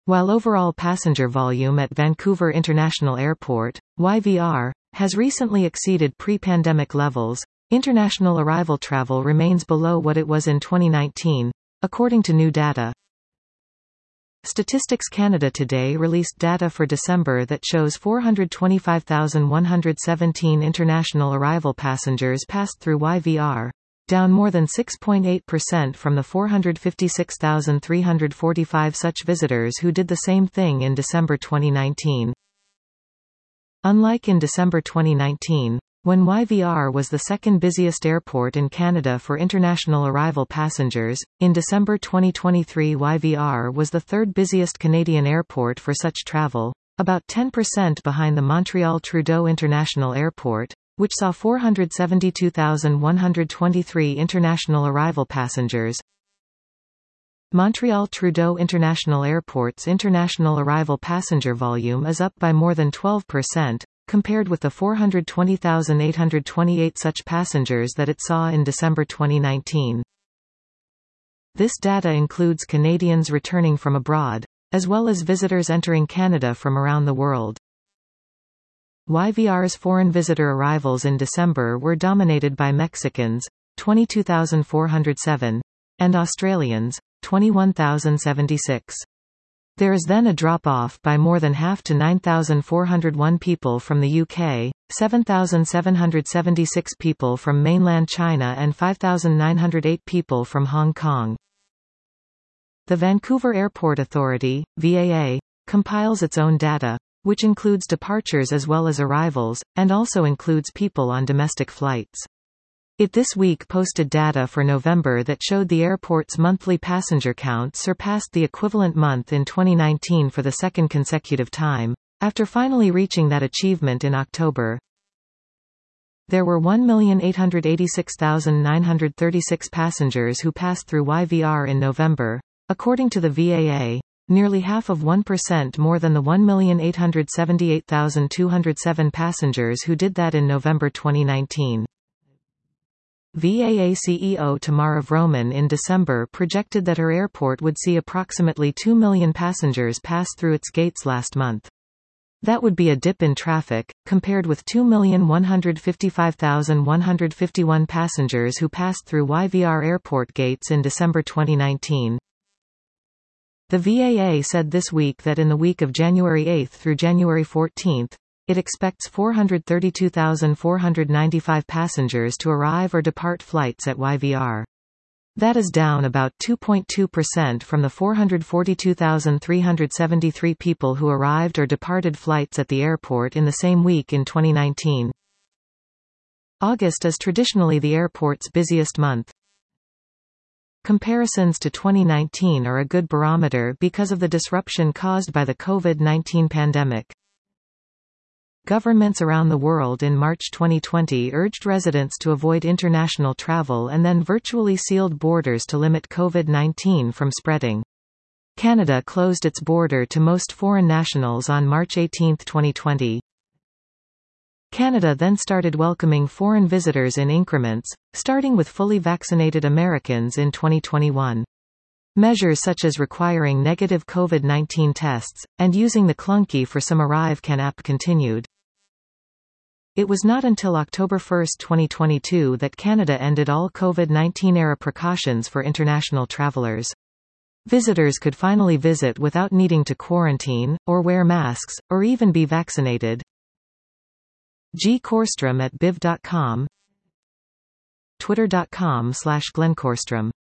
While overall passenger volume at Vancouver International Airport, YVR, has recently exceeded pre-pandemic levels, international arrival travel remains below what it was in 2019, according to new data. Statistics Canada today released data for December that shows 425,117 international arrival passengers passed through YVR, down more than 6.8% from the 456,345 such visitors who did the same thing in December 2019. Unlike in December 2019, when YVR was the second busiest airport in Canada for international arrival passengers, in December 2023 YVR was the third busiest Canadian airport for such travel, about 10% behind the Montreal Trudeau International Airport, which saw 472,123 international arrival passengers. Montreal Trudeau International Airport's international arrival passenger volume is up by more than 12%, compared with the 420,828 such passengers that it saw in December 2019. This data includes Canadians returning from abroad, as well as visitors entering Canada from around the world. YVR's foreign visitor arrivals in December were dominated by Mexicans, 22,407, and Australians, 21,076. There is then a drop-off by more than half to 9,401 people from the UK, 7,776 people from mainland China and 5,908 people from Hong Kong. The Vancouver Airport Authority, VAA, compiles its own data, which includes departures as well as arrivals, and also includes people on domestic flights. It this week posted data for November that showed the airport's monthly passenger count surpassed the equivalent month in 2019 for the second consecutive time, after finally reaching that achievement in October. There were 1,886,936 passengers who passed through YVR in November, according to the VAA, nearly half of 1% more than the 1,878,207 passengers who did that in November 2019. VAA CEO Tamara Vroman in December projected that her airport would see approximately 2 million passengers pass through its gates last month. That would be a dip in traffic, compared with 2,155,151 passengers who passed through YVR airport gates in December 2019. The VAA said this week that in the week of January 8 through January 14, it expects 432,495 passengers to arrive or depart flights at YVR. That is down about 2.2% from the 442,373 people who arrived or departed flights at the airport in the same week in 2019. August is traditionally the airport's busiest month. Comparisons to 2019 are a good barometer because of the disruption caused by the COVID-19 pandemic. Governments around the world in March 2020 urged residents to avoid international travel and then virtually sealed borders to limit COVID-19 from spreading. Canada closed its border to most foreign nationals on March 18, 2020. Canada then started welcoming foreign visitors in increments, starting with fully vaccinated Americans in 2021. Measures such as requiring negative COVID-19 tests, and using the clunky for some ArriveCAN app continued. It was not until October 1, 2022 that Canada ended all COVID-19-era precautions for international travelers. Visitors could finally visit without needing to quarantine, or wear masks, or even be vaccinated. G. Korstrom at biv.com, twitter.com/GlenKorstrom